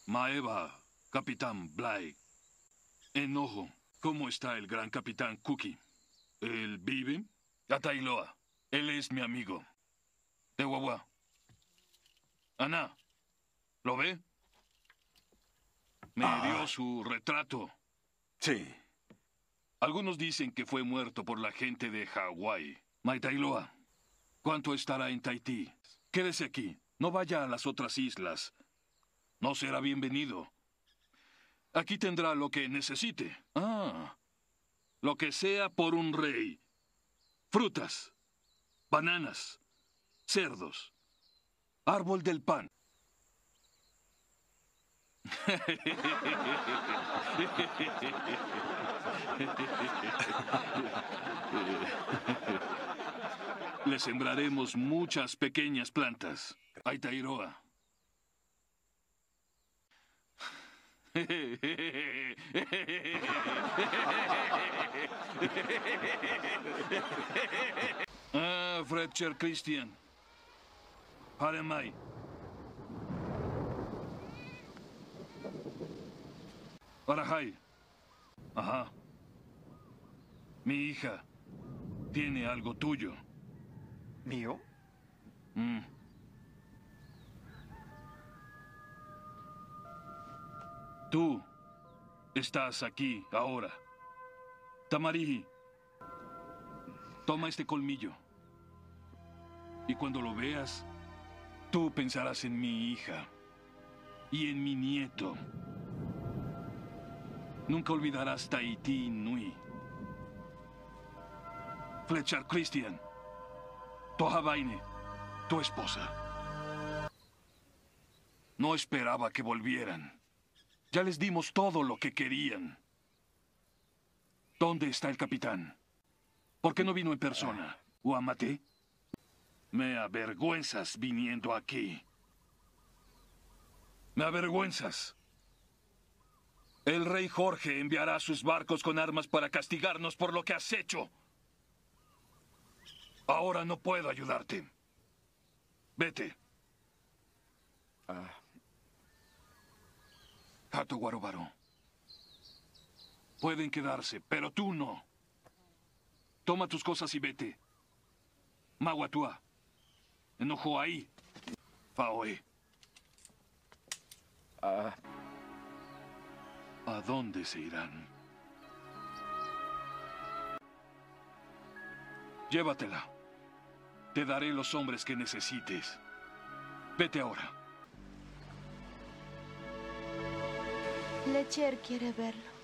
Maeva, Capitán Blake. Enojo, ¿cómo está el gran Capitán Cookie? ¿Él vive? Atailoa, él es mi amigo. Tehuahua. Ana, ¿lo ve? Me dio su retrato. Sí. Algunos dicen que fue muerto por la gente de Hawái. Maitailoa, ¿cuánto estará en Tahití? Quédese aquí. No vaya a las otras islas. No será bienvenido. Aquí tendrá lo que necesite. Lo que sea por un rey. Frutas, bananas, cerdos, árbol del pan. Le sembraremos muchas pequeñas plantas. Aitairoa. Fletcher Christian. Haremai. Arahai. Ajá. Mi hija tiene algo tuyo. ¿Mío? Tú estás aquí ahora. Tamarihi, toma este colmillo. Y cuando lo veas, tú pensarás en mi hija y en mi nieto. Nunca olvidarás Tahití Nui. Fletcher Christian, Tohabaine, tu esposa. No esperaba que volvieran. Ya les dimos todo lo que querían. ¿Dónde está el capitán? ¿Por qué no vino en persona? ¿Uamate? Me avergüenzas viniendo aquí. Me avergüenzas. El rey Jorge enviará sus barcos con armas para castigarnos por lo que has hecho. Ahora no puedo ayudarte. Vete. Hato Guarobaro. Pueden quedarse, pero tú no. Toma tus cosas y vete. Maguatua. Enojo ahí. Faoe. ¿A dónde se irán? Llévatela. Te daré los hombres que necesites. Vete ahora. Fletcher quiere verlo.